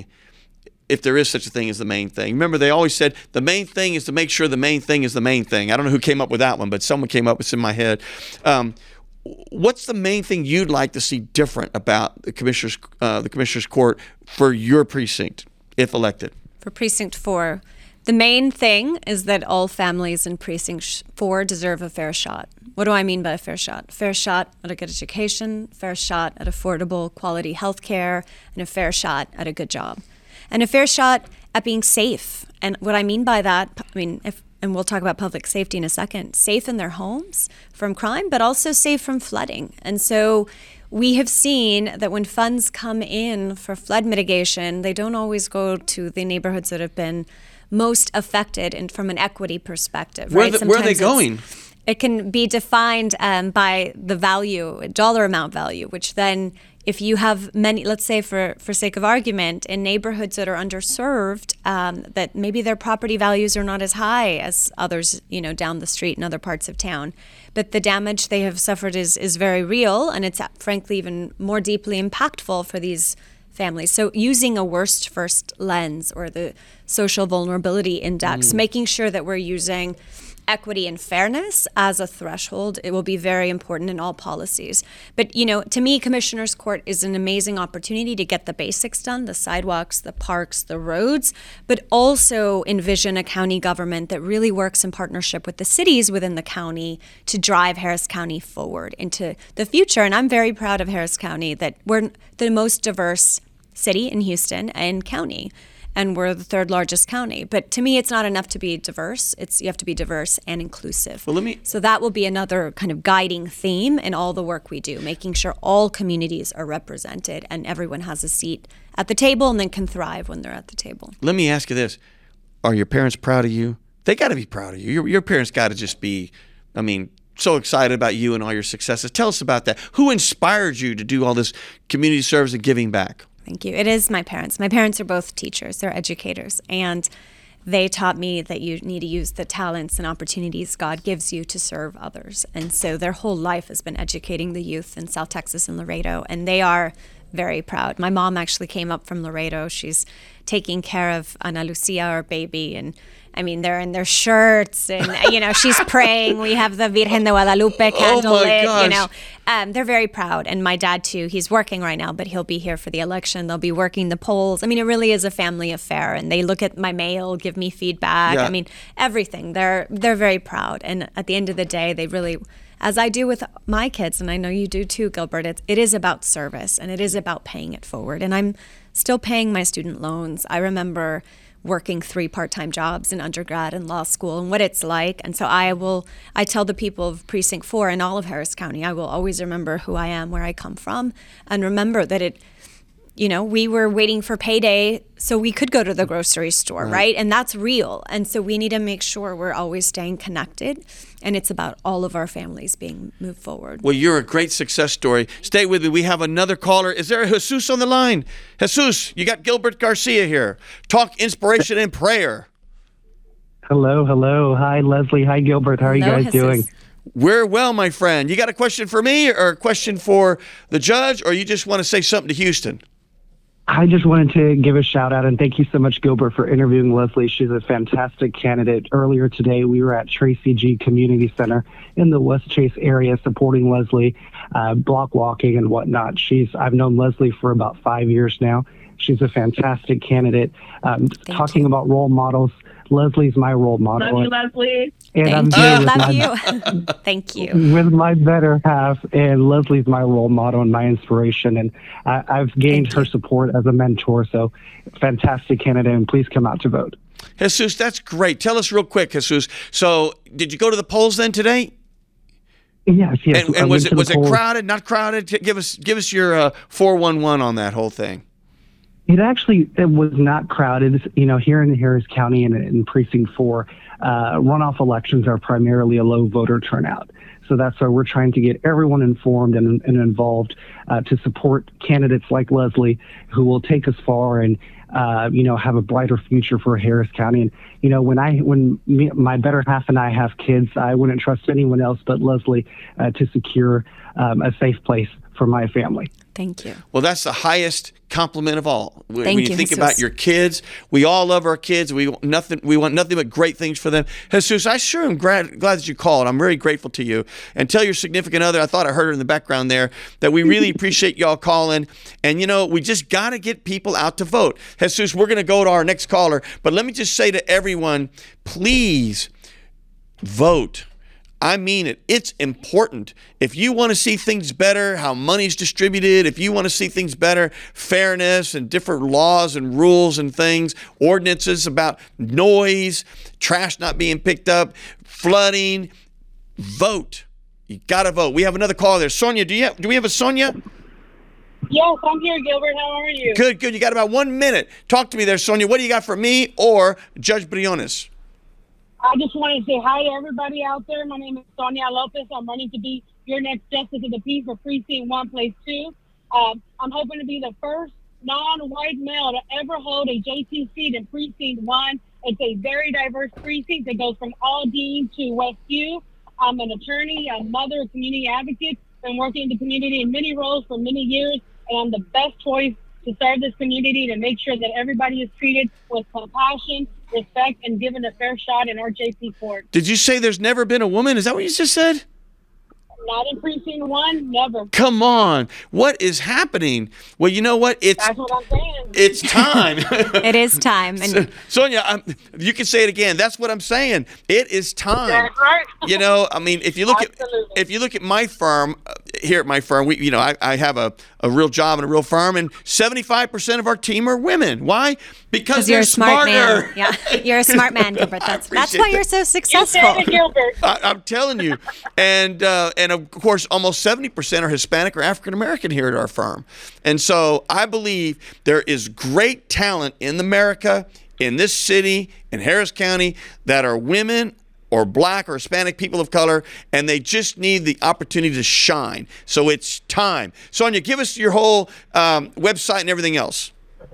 If there is such a thing as the main thing. Remember, they always said the main thing is to make sure the main thing is the main thing. I don't know who came up with that one, but someone came up with it in my head. Um, what's the main thing you'd like to see different about the commissioner's uh, the commissioner's court for your precinct, if elected? For precinct four, the main thing is that all families in precinct four deserve a fair shot. What do I mean by a fair shot? Fair shot at a good education, fair shot at affordable quality health care, and a fair shot at a good job. And a fair shot at being safe. And what I mean by that, I mean, if, and we'll talk about public safety in a second, safe in their homes from crime, but also safe from flooding. And so we have seen that when funds come in for flood mitigation, they don't always go to the neighborhoods that have been most affected and from an equity perspective. Where, right? the, where are they Sometimes going? It can be defined um, by the value, dollar amount value, which then if you have many, let's say for, for sake of argument, in neighborhoods that are underserved, um, that maybe their property values are not as high as others, you know, down the street in other parts of town, but the damage they have suffered is, is very real, and it's frankly even more deeply impactful for these families. So using a worst first lens or the social vulnerability index, Mm. making sure that we're using equity and fairness as a threshold, it will be very important in all policies. But, you know, to me, Commissioner's Court is an amazing opportunity to get the basics done, the sidewalks, the parks, the roads, but also envision a county government that really works in partnership with the cities within the county to drive Harris County forward into the future. And I'm very proud of Harris County that we're the most diverse city in Houston and county. And we're the third largest county. But to me, it's not enough to be diverse. It's you have to be diverse and inclusive. Well, let me. So that will be another kind of guiding theme in all the work we do, making sure all communities are represented and everyone has a seat at the table and then can thrive when they're at the table. Let me ask you this: are your parents proud of you? They got to be proud of you. Your, your parents got to just be, I mean, so excited about you and all your successes. Tell us about that. Who inspired you to do all this community service and giving back? Thank you. It is my parents. My parents are both teachers. They're educators. And they taught me that you need to use the talents and opportunities God gives you to serve others. And so their whole life has been educating the youth in South Texas and Laredo. And they are very proud. My mom actually came up from Laredo. She's taking care of Ana Lucia, our baby. And I mean, they're in their shirts and, you know, she's praying. We have the Virgen de Guadalupe candle oh my lit, gosh. you know. Um, they're very proud. And my dad, too, he's working right now, but he'll be here for the election. They'll be working the polls. I mean, it really is a family affair. And they look at my mail, give me feedback. Yeah. I mean, everything. They're they're very proud. And at the end of the day, they really, as I do with my kids, and I know you do too, Gilbert, it, it is about service and it is about paying it forward. And I'm still paying my student loans. I remember working three part-time jobs in undergrad and law school and what it's like. And so I will, I tell the people of Precinct four and all of Harris County, I will always remember who I am, where I come from, and remember that it, you know, we were waiting for payday so we could go to the grocery store, right. right? And that's real. And so we need to make sure we're always staying connected. And it's about all of our families being moved forward. Well, you're a great success story. Stay with me. We have another caller. Is there a Jesus on the line? Jesus, you got Gilbert Garcia here. Talk inspiration and prayer. Hello, hello. Hi, Leslie. Hi, Gilbert. How are Hello, you guys Jesus. doing? We're well, my friend. You got a question for me or a question for the judge, or you just want to say something to Houston? I just wanted to give a shout out and thank you so much, Gilbert, for interviewing Leslie. She's a fantastic candidate. Earlier today, we were at Tracy G Community Center in the West Chase area supporting Leslie, uh, block walking and whatnot. She's I've known Leslie for about five years now. She's a fantastic candidate. Um, talking you. about role models, Leslie's my role model. Love you, Leslie. And I'm Thank here you. with Love my, you. Thank you. with my better half, and Leslie's my role model and my inspiration, and I, I've gained Thank her you. support as a mentor. So, fantastic candidate, and please come out to vote. Jesus, that's great. Tell us real quick, Jesus. So, did you go to the polls then today? Yes, yes. And, I and went was to it the was it polls. crowded? Not crowded? T- Give us give us your uh, four one one on that whole thing. It actually it was not crowded. It's, you know, here in Harris County and in Precinct Four, uh, runoff elections are primarily a low voter turnout. So that's why we're trying to get everyone informed and, and involved uh, to support candidates like Leslie, who will take us far and uh, you know have a brighter future for Harris County. And you know, when I when me, my better half and I have kids, I wouldn't trust anyone else but Leslie uh, to secure um, a safe place for my family. Thank you. Well, that's the highest compliment of all. When Thank you you, think Jesus. about your kids, we all love our kids. We want nothing. We want nothing but great things for them. Jesus, I sure am glad, glad that you called. I'm very grateful to you. And tell your significant other, I thought I heard her in the background there, that we really appreciate y'all calling. And, you know, we just got to get people out to vote. Jesus, we're going to go to our next caller. But let me just say to everyone, please vote. I mean it. It's important. If you want to see things better, how money's distributed, if you want to see things better, fairness and different laws and rules and things, ordinances about noise, trash not being picked up, flooding, vote. You got to vote. We have another call there. Sonia, do you have, do we have a Sonia? Yes, I'm here, Gilbert. How are you? Good, good. You got about one minute. Talk to me there, Sonia. What do you got for me or Judge Briones? I just wanted to say hi to everybody out there. My name is Sonia Lopez. I'm running to be your next Justice of the Peace for Precinct one, Place two. Um, I'm hoping to be the first non-white male to ever hold a J T seat in Precinct one. It's a very diverse precinct that goes from Aldine to Westview. I'm an attorney, a mother, a community advocate. Been working in the community in many roles for many years, and I'm the best choice to serve this community to make sure that everybody is treated with compassion, respect, and given a fair shot in our J P court. Did you say there's never been a woman? Is that what you just said? Not in Precinct one, never. Come on. What is happening? Well, you know what? It's That's what I'm saying. It's time. It is time. And So- Sonia, I'm, you can say it again. That's what I'm saying. It is time. That's right. You know, I mean, if you look Absolutely. at if you look at my firm uh, here at my firm, we you know I, I have a, a real job and a real firm, and seventy-five percent of our team are women. Why? Because because they're you're a smart smarter. man. Yeah, you're a smart man, Gilbert. That's that's appreciate why that. you're so You successful. said it, Gilbert. I, I'm telling you, and uh, and of course, almost seventy percent are Hispanic or African American here at our firm, and so I believe there is great talent in America, in this city, in Harris County, that are women or black or Hispanic people of color, and they just need the opportunity to shine. So it's time. Sonia, give us your whole um, website and everything else.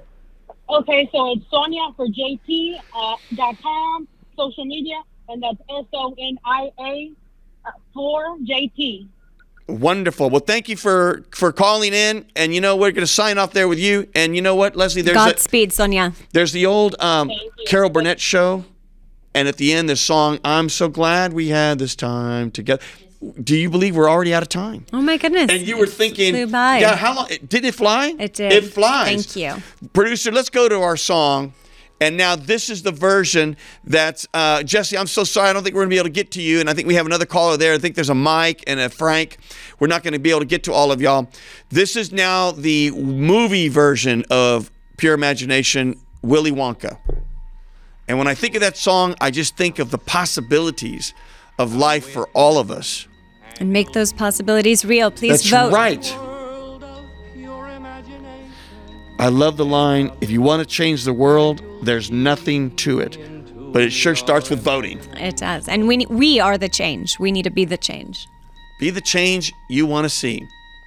Okay, so it's Sonia for J P uh, dot com, social media, and that's S O N I A uh, for J P. Wonderful. Well, thank you for for calling in, and you know we're going to sign off there with you. And you know what, Leslie, there's a, Godspeed, Sonia. there's the old um, Thank you. Carol Burnett show, and at the end, this song, "I'm so glad we had this time together." Do you believe we're already out of time? Oh my goodness. And you were thinking, Flew by. yeah, how long? Did it fly? It did. It flies. Thank you. Producer, let's go to our song. And now this is the version that, uh, Jesse, I'm so sorry. I don't think we're going to be able to get to you. And I think we have another caller there. I think there's a Mike and a Frank. We're not going to be able to get to all of y'all. This is now the movie version of Pure Imagination, Willy Wonka. And when I think of that song, I just think of the possibilities of life for all of us. And make those possibilities real. Please That's vote. right. I love the line, if you want to change the world, there's nothing to it. But it sure starts with voting. It does. And we we are the change. We need to be the change. Be the change you want to see.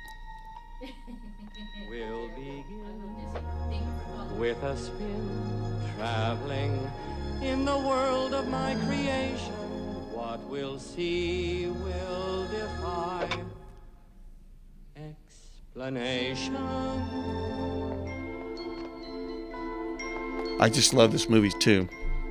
We'll begin with a spin, traveling in the world of my creation. What we'll see will defy explanation. I just love this movie too.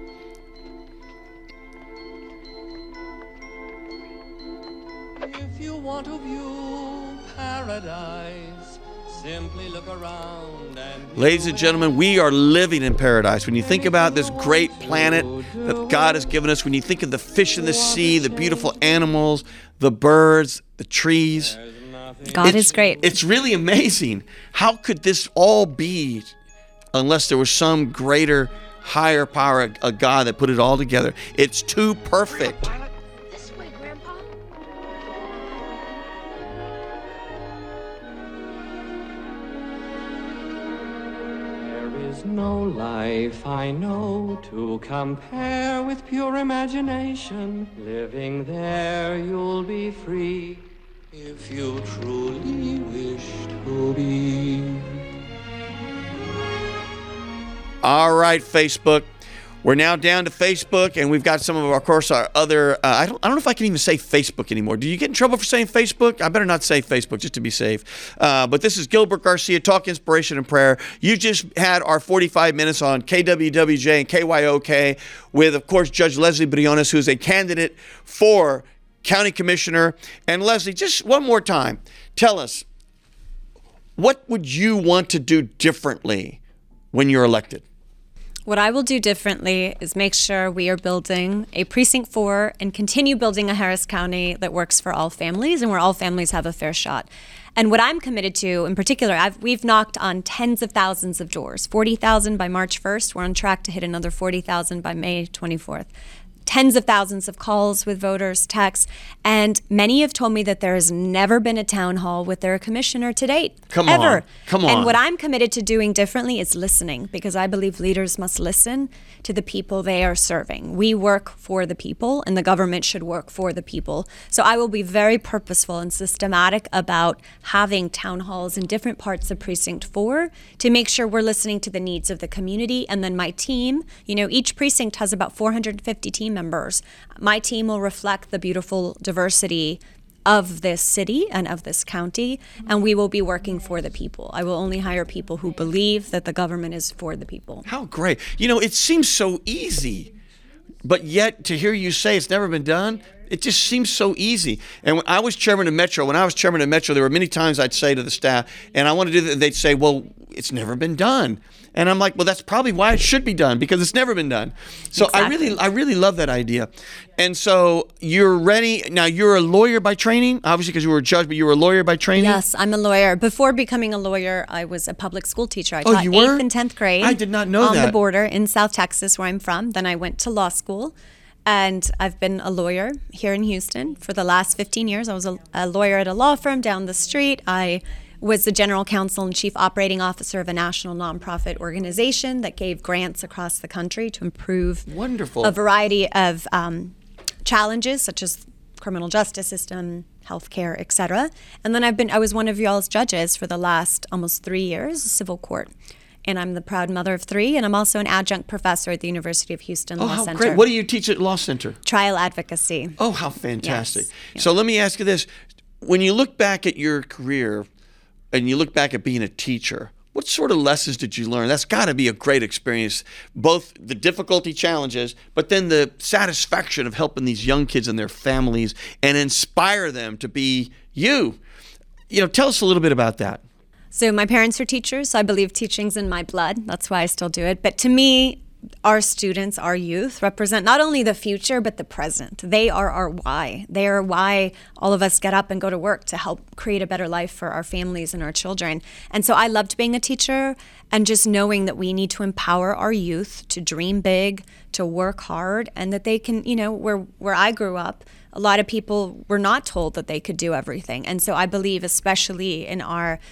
If you want to view paradise, simply look around and... Ladies and gentlemen, we are living in paradise. When you think about this great planet that God has given us, when you think of the fish in the sea, the beautiful animals, the birds, the trees. God it's, is great. It's really amazing. How could this all be unless there was some greater, higher power, a, a God that put it all together? It's too perfect. This way, Grandpa. There is no life I know to compare with pure imagination. Living there, you'll be free if you truly wish to be. All right, Facebook. We're now down to Facebook, and we've got some of, our, of course, our other, uh, I, don't, I don't know if I can even say Facebook anymore. Do you get in trouble for saying Facebook? I better not say Facebook just to be safe. Uh, but this is Gilbert Garcia, Talk Inspiration and Prayer. You just had our forty-five minutes on K W W J and K Y O K with, of course, Judge Leslie Briones, who's a candidate for County Commissioner. And Leslie, just one more time, tell us, what would you want to do differently when you're elected? What I will do differently is make sure we are building a precinct four and continue building a Harris County that works for all families and where all families have a fair shot. And what I'm committed to in particular, I've, we've knocked on tens of thousands of doors, forty thousand by March first. We're on track to hit another forty thousand by May twenty-fourth. Tens of thousands of calls with voters, texts, and many have told me that there has never been a town hall with their commissioner to date. Come ever. on, come on. And what I'm committed to doing differently is listening, because I believe leaders must listen to the people they are serving. We work for the people, and the government should work for the people. So I will be very purposeful and systematic about having town halls in different parts of Precinct four to make sure we're listening to the needs of the community. And then my team, you know, each precinct has about four hundred fifty team members. My team will reflect the beautiful diversity of this city and of this county, and we will be working for the people. I will only hire people who believe that the government is for the people. How great. You know, it seems so easy, but yet to hear you say it's never been done, it just seems so easy. And when I was chairman of Metro, when I was chairman of Metro, there were many times I'd say to the staff, and I want to do that, they'd say, well, it's never been done. And I'm like, well, that's probably why it should be done, because it's never been done. So exactly. I really, I really love that idea. And so you're ready. Now, you're a lawyer by training, obviously, because you were a judge, but you were a lawyer by training? Yes, I'm a lawyer. Before becoming a lawyer, I was a public school teacher. I oh, taught you were? eighth and tenth grade. I did not know on that. On the border in South Texas, where I'm from. Then I went to law school. And I've been a lawyer here in Houston for the last fifteen years. I was a, a lawyer at a law firm down the street. I was the general counsel and chief operating officer of a national nonprofit organization that gave grants across the country to improve Wonderful. a variety of um, challenges, such as criminal justice system, healthcare, et cetera. And then I've been I was one of y'all's judges for the last almost three years, civil court. And I'm the proud mother of three, and I'm also an adjunct professor at the University of Houston oh, Law how Center. Great. What do you teach at Law Center? Trial advocacy. Oh, how fantastic. Yes. So let me ask you this. When you look back at your career and you look back at being a teacher, what sort of lessons did you learn? That's got to be a great experience, both the difficulty challenges, but then the satisfaction of helping these young kids and their families and inspire them to be you. You know, tell us a little bit about that. So my parents are teachers, so I believe teaching's in my blood. That's why I still do it. But to me, our students, our youth, represent not only the future, but the present. They are our why. They are why all of us get up and go to work, to help create a better life for our families and our children. And so I loved being a teacher and just knowing that we need to empower our youth to dream big, to work hard, and that they can, you know, where where I grew up, a lot of people were not told that they could do everything. And so I believe, especially in our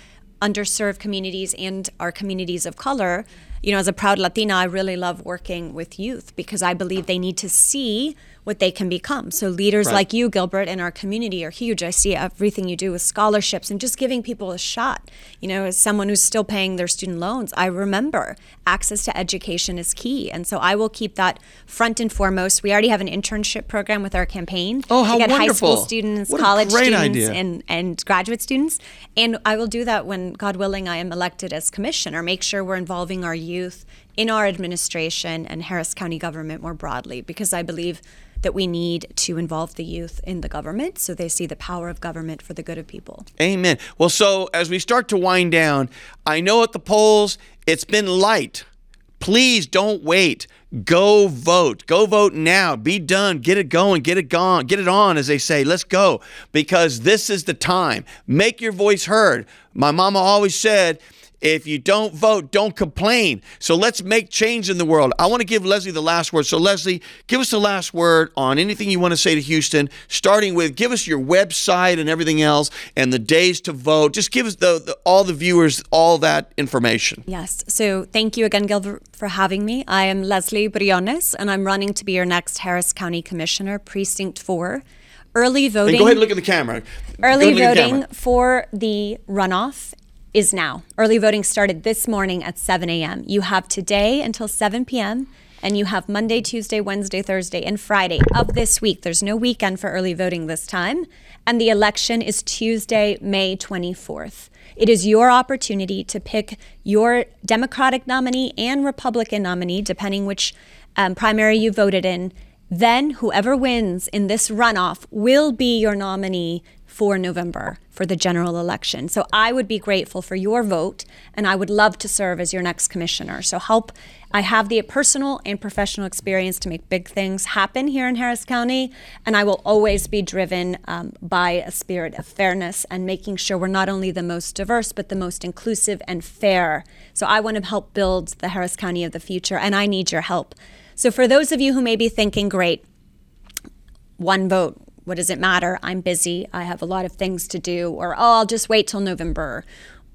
underserved communities and our communities of color. You know, as a proud Latina, I really love working with youth because I believe they need to see what they can become. So leaders Right. like you, Gilbert, in our community are huge. I see everything you do with scholarships and just giving people a shot. You know, as someone who's still paying their student loans, I remember access to education is key. And so I will keep that front and foremost. We already have an internship program with our campaign. Oh, how to get wonderful. high school students, What a college great students, idea. and, and graduate students. And I will do that when, God willing, I am elected as commissioner. Make sure we're involving our youth in our administration and Harris County government more broadly, because I believe that we need to involve the youth in the government so they see the power of government for the good of people. Amen. Well, so as we start to wind down, I know at the polls it's been light. Please don't wait. Go vote. Go vote now. Be done. Get it going. Get it gone. Get it on, as they say. Let's go. Because this is the time. Make your voice heard. My mama always said, if you don't vote, don't complain. So let's make change in the world. I want to give Leslie the last word. So Leslie, give us the last word on anything you want to say to Houston, starting with give us your website and everything else and the days to vote. Just give us the, the all the viewers all that information. Yes. So thank you again, Gilbert, for having me. I am Leslie Briones, and I'm running to be your next Harris County Commissioner, Precinct four. Early voting. And go ahead and look at the camera. Early Go ahead and look at the voting camera. for the runoff is now. Early voting started this morning at seven a.m. You have today until seven p.m. and you have Monday, Tuesday, Wednesday, Thursday, and Friday of this week. There's no weekend for early voting this time. And the election is Tuesday, May twenty-fourth. It is your opportunity to pick your Democratic nominee and Republican nominee, depending which um, primary you voted in. Then whoever wins in this runoff will be your nominee for November for the general election. So I would be grateful for your vote, and I would love to serve as your next commissioner. So help. I have the personal and professional experience to make big things happen here in Harris County, and I will always be driven um, by a spirit of fairness and making sure we're not only the most diverse, but the most inclusive and fair. So I want to help build the Harris County of the future, and I need your help. So for those of you who may be thinking, great, one vote, what does it matter? I'm busy. I have a lot of things to do. Or, oh, I'll just wait till November.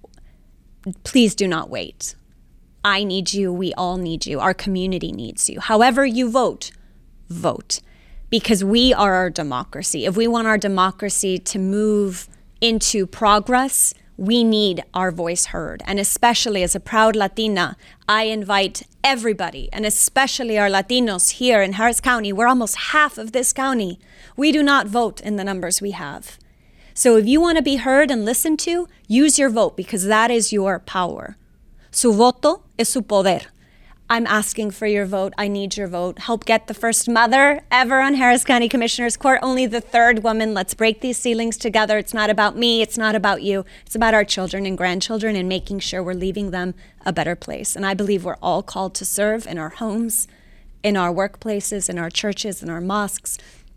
Please do not wait. I need you. We all need you. Our community needs you. However you vote, vote. Because we are our democracy. If we want our democracy to move into progress, we need our voice heard. And especially as a proud Latina, I invite everybody, and especially our Latinos here in Harris County. We're almost half of this county. We do not vote in the numbers we have. So if you want to be heard and listened to, use your vote, because that is your power. Su voto es su poder. I'm asking for your vote. I need your vote. Help get the first mother ever on Harris County Commissioner's Court, only the third woman. Let's break these ceilings together. It's not about me. It's not about you. It's about our children and grandchildren and making sure we're leaving them a better place. And I believe we're all called to serve in our homes, in our workplaces, in our churches, in our mosques,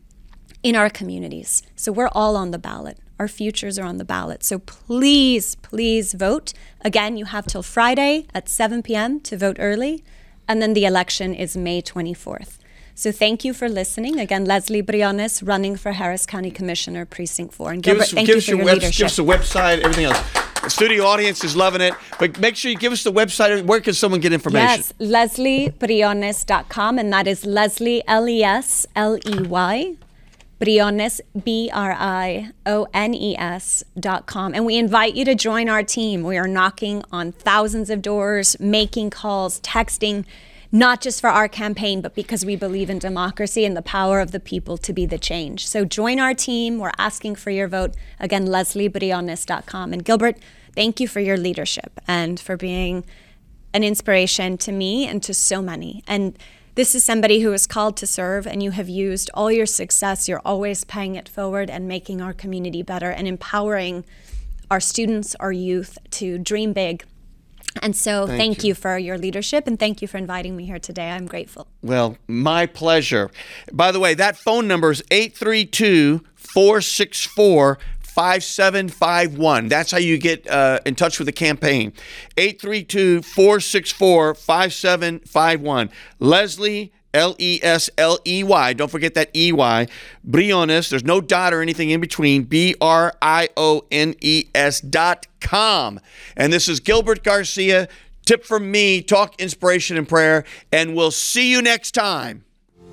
in our communities. So we're all on the ballot. Our futures are on the ballot. So please, please vote. Again, you have till Friday at seven p.m. to vote early. And then the election is May twenty-fourth. So thank you for listening. Again, Leslie Briones, running for Harris County Commissioner, Precinct four. And Give Gilbert, us, thank give you us for your, your web, leadership. give us the website, everything else. The studio audience is loving it. But make sure you give us the website. Where can someone get information? Yes, leslie briones dot com, and that is Leslie, L E S L E Y, Briones, B R I O N E S dot com. And we invite you to join our team. We are knocking on thousands of doors, making calls, texting, not just for our campaign, but because we believe in democracy and the power of the people to be the change. So join our team. We're asking for your vote. Again, leslie briones dot com. And Gilbert, thank you for your leadership and for being an inspiration to me and to so many. And this is somebody who is called to serve, and you have used all your success. You're always paying it forward and making our community better and empowering our students, our youth to dream big. And so Thank thank you. you for your leadership, and thank you for inviting me here today. I'm grateful. Well, my pleasure. By the way, that phone number is eight three two, four six four, five seven five one. That's how you get uh, in touch with the campaign. eight three two, four six four, five seven five one. Leslie L E S L E Y. Don't forget that E Y. Briones. There's no dot or anything in between. B R I O N E S dot com. And this is Gilbert Garcia. Tip from me. Talk inspiration and prayer. And we'll see you next time.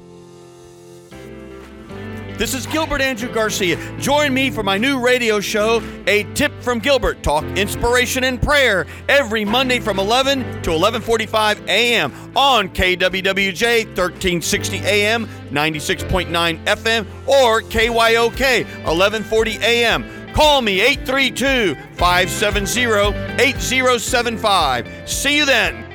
This is Gilbert Andrew Garcia. Join me for my new radio show, A Tip from Gilbert. Talk inspiration and prayer every Monday from eleven to eleven forty-five a.m. on K W W J thirteen sixty A M, ninety-six point nine F M, or K Y O K eleven forty A M. Call me eight three two, five seven zero, eight zero seven five. See you then.